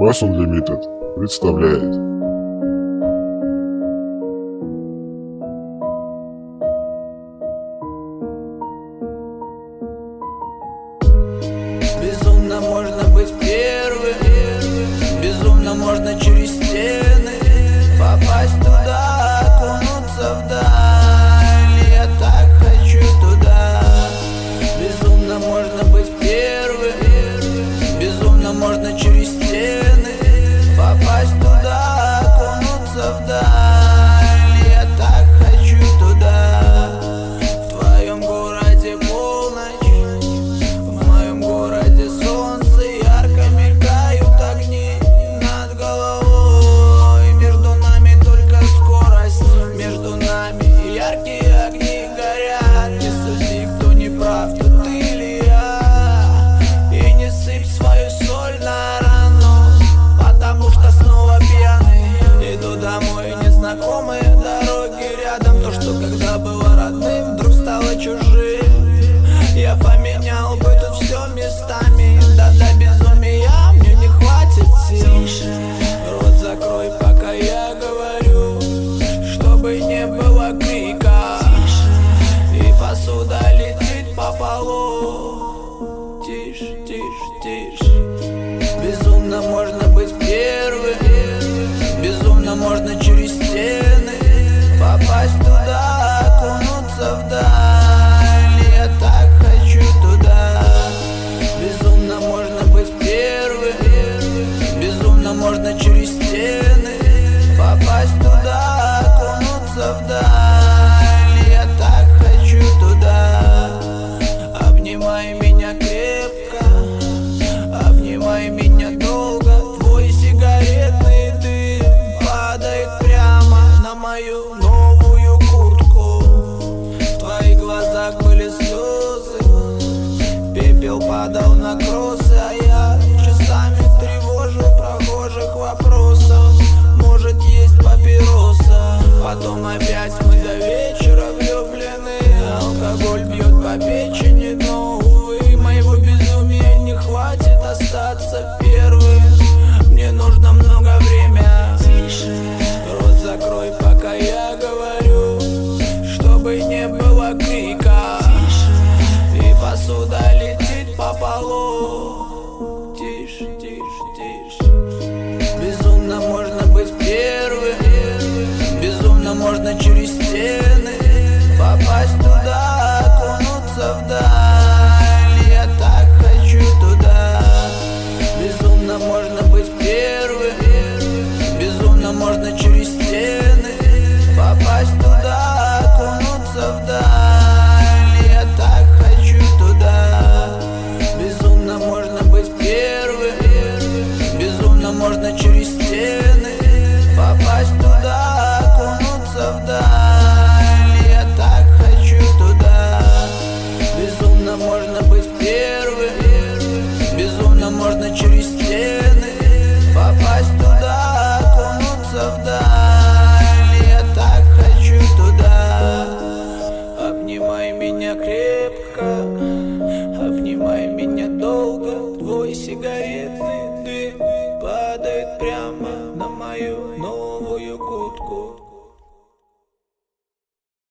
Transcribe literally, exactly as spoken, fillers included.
Bass Unlimited представляет. Безумно можно быть первым, безумно можно через стены попасть туда, окунуться вдаль. Я так хочу туда. Безумно можно быть первым, безумно можно через стены попасть туда, окунуться вдаль. Я так хочу туда. В твоем городе полночь, в моем городе солнце, ярко мелькают огни над головой. Между нами только скорость, между нами яркие огни горят. Не суди, кто не прав, тут ты или я. И не сыпь свою соль на рану, потому что снова пьяный иду домой. Незнакомые дороги рядом, то, что когда было родным, вдруг стало чужим. Я поменял бы тут все местами, да для безумия мне не хватит сил. Рот закрой, пока я говорю, чтобы не было крика. И посуда летит по полу. Тише, тише, тише. Безумно можно быть первым, безумно можно через стены попасть туда, окунуться вдаль. Я так хочу туда. Безумно можно быть первым, безумно можно через стены попасть туда, окунуться вдаль. Я так хочу туда. Обнимай меня крепко, обнимай меня долго. Твой сигаретный дым падает прямо на мою новую куртку. В твоих глазах были слезы, пепел падал на кроссы, а я часами тревожу прохожих вопросом: может, есть папироса? Потом опять мы до вечера влюблены. Алкоголь бьет по печени, но, увы, моего безумия не хватит остаться первым. Мне нужно много времени. Рот закрой, пока я говорю, чтобы не было крика. И посуда летит по полу. Тише, тише, тише. Безумно можно быть первым, безумно можно через стены попасть туда, окунуться вдаль. Я так хочу туда. Безумно можно быть первым, безумно можно через стены попасть туда, окунуться вдаль. Я так хочу туда. Безумно можно быть первым, безумно можно через стены попасть туда, окунуться вдаль. Я так хочу туда. Безумно можно быть первым, безумно можно через стены попасть туда, окунуться вдаль. Я так хочу туда. Обнимай меня крепко,